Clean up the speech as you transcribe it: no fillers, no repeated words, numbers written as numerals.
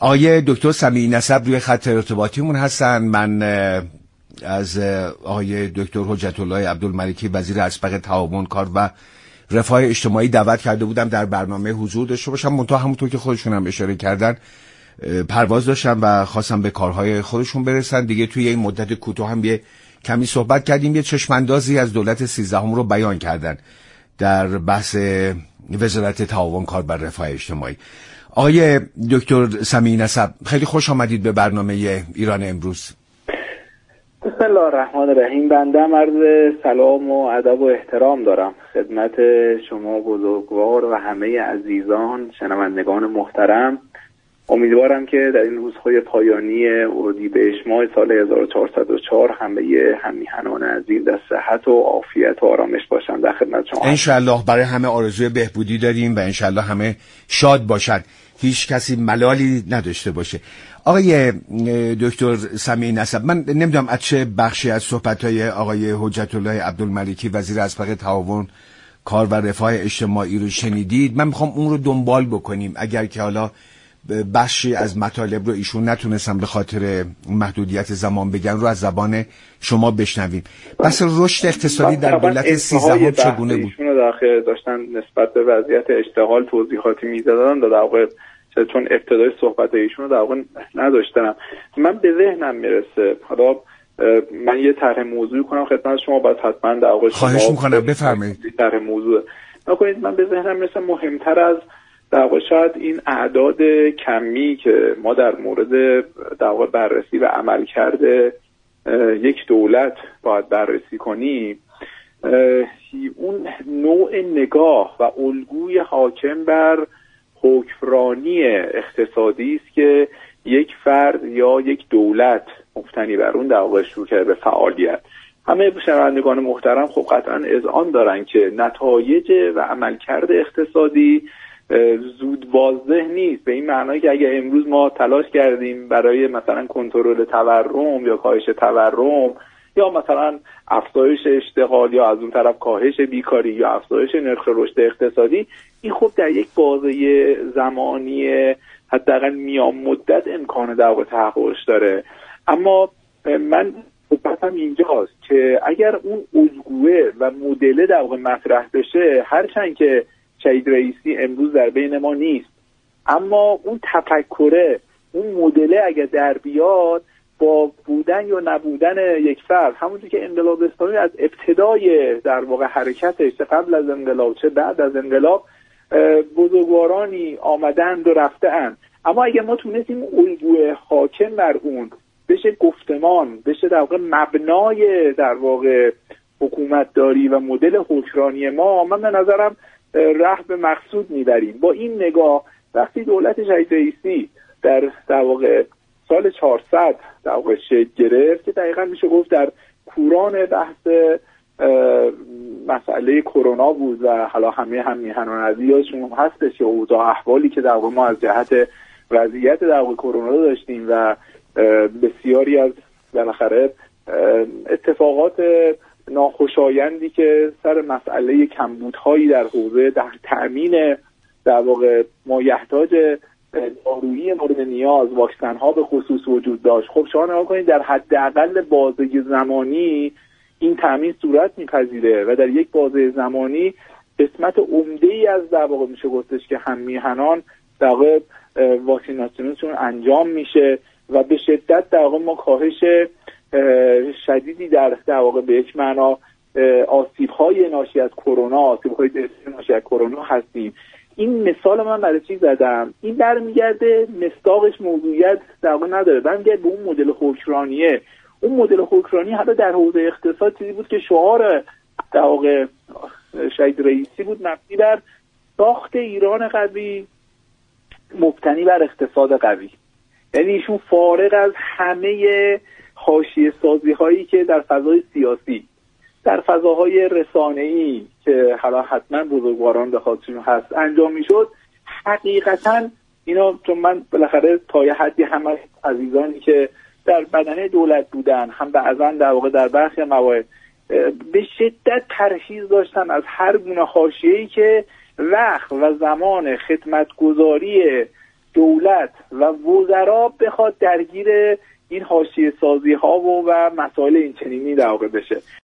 آقای دکتر سمیع نسب روی خط ارتباطیمون هستن. من از آقای دکتر حجت الله عبدالملکی وزیر اسبق تعاون کار و رفاه اجتماعی دعوت کرده بودم در برنامه حضور داشته باشم، منتها همونطور که خودشون هم اشاره کردن پرواز داشتن و خواستم به کارهای خودشون برسن دیگه. توی این مدت کوتاه هم یه کمی صحبت کردیم، یه چشماندازی از دولت 13 رو بیان کردن در بحث وزارت تعاون کار و رفاه اجتماعی. آقای دکتر سمیع نسب، خیلی خوش آمدید به برنامه ایران امروز. بسم الله الرحمن الرحیم. بنده عرض سلام و ادب و احترام دارم خدمت شما بزرگوار و همه عزیزان شنوندگان محترم. امیدوارم که در این روزهای پایانی اردیبهشت ماه سال 1404 همه هم‌میهنان عزیز در صحت و عافیت و آرامش باشن. در خدمت شما انشالله. برای همه آرزوی بهبودی داریم و انشالله همه شاد باشن، هیچ کسی ملالی نداشته باشه. آقای دکتر سمیع نسب، من نمیدونم از چه بخشی از صحبت‌های آقای حجت الله عبدالملکی وزیر اسبق تعاون کار و رفاه اجتماعی رو شنیدید. من میخوام اون رو دنبال بکنیم، اگر که حالا بخشی از مطالب رو ایشون نتونستم به خاطر محدودیت زمان بگن رو از زبان شما بشنویم. بس رشد اقتصادی در دولت 13 چگونه بود؟ ایشون داخل داشتن نسبت به وضعیت اشتغال توضیحاتی میدادن، در واقع چون ابتدای صحبت ایشون رو در واقع نداشتم. من به ذهنم میرسه، حالا من یه طرح موضوعی کنم خدمت شما، بعد حتما در واقع خواهش میکنم بفرمایید. طرح موضوع نکنید. من به ذهنم میرسه مهمتر از در واقع شاید این اعداد کمی که ما در مورد در واقع بررسی و عمل کرده یک دولت باید بررسی کنیم، اون نوع نگاه و الگوی حاکم بر حکمرانی اقتصادی است که یک فرد یا یک دولت مبتنی بر اون در واقع شروع کرده به فعالیت. همه شنوندگان محترم خب قطعا اذعان دارن که نتایج و عملکرد اقتصادی زود واضح نیست، به این معنایی که اگر امروز ما تلاش کردیم برای مثلا کنترل تورم یا کاهش تورم یا مثلا افزایش اشتغال یا از اون طرف کاهش بیکاری یا افزایش نرخ رشد اقتصادی، این خب در یک بازه زمانی حداقل میان مدت امکان در واقع تحققش داره. اما من صحبتم اینجاست که اگر اون الگوه و مدل در واقع مطرح بشه، هرچند که شهید رئیسی امروز در بین ما نیست، اما اون تفکره، اون مدل اگر در بیاد با بودن یا نبودن یک فرد، همونجور که انقلاب اسلامی از ابتدای در واقع حرکتش، چه قبل از انقلاب چه بعد از انقلاب، بزرگوارانی آمدند و رفتند، اما اگر ما تونستیم الگوی حاکم بر اون بشه گفتمان، بشه در واقع مبنای در واقع حکومتداری و مدل حکمرانی ما، من به نظرم راه به مقصود میبریم. با این نگاه وقتی دولت شهید رئیسی در واقع سال 400 در واقع شکل گرفت که دقیقاً میشه گفت در کوران بحث مسئله کرونا بود و حالا همه هم‌میهنان عزیزشون هستش که اوضاع احوالی که در واقع ما از جهت وضعیت در واقع کرونا داشتیم و بسیاری از بالاخره اتفاقات ناخوشایندی که سر مسئله کمبودهایی در حوزه در تأمین در واقع مایحتاج دارویی مورد نیاز، واکسن ها به خصوص وجود داشت. خب شما نگاه کنید در حداقل بازه زمانی این تأمین صورت میپذیره و در یک بازه زمانی قسمت عمده‌ای از در واقع میشه گفتش که هم‌میهنان در واقع واکسیناسیونشون انجام میشه و به شدت در واقع ما کاهش شدیدی در واقع به یک معنا آسیب‌های ناشی از کرونا، آسیب‌های ناشی از کرونا هستیم. این مثال من برای چی زدم؟ این برمیگرده مصداقش موضوعیت در واقع نداره، برمیگرده به اون مدل حکمرانیه. اون مدل حکمرانی حتی در حوزه اقتصاد چیزی بود که شعار در واقع شهید رئیسی بود، مبنی بر ساخت ایران قوی مبتنی بر اقتصاد قوی. یعنی ایشون فارغ از همه حاشیه سازی هایی که در فضای سیاسی، در فضاهای رسانه‌ای که حالا حتما بزرگواران به خاطرشون هست انجام میشد، حقیقتا اینا چون من بالاخره تا یه حدی همه عزیزانی که در بدنه دولت بودن هم بعضا در واقع در برخی مواقع به شدت پرهیز داشتن از هر گونه حاشیه‌ای که وقت و زمان خدمتگزاری دولت و وزرا بخواد درگیر این حاشیه سازی ها و مسائل این چنینی در واقع بشه.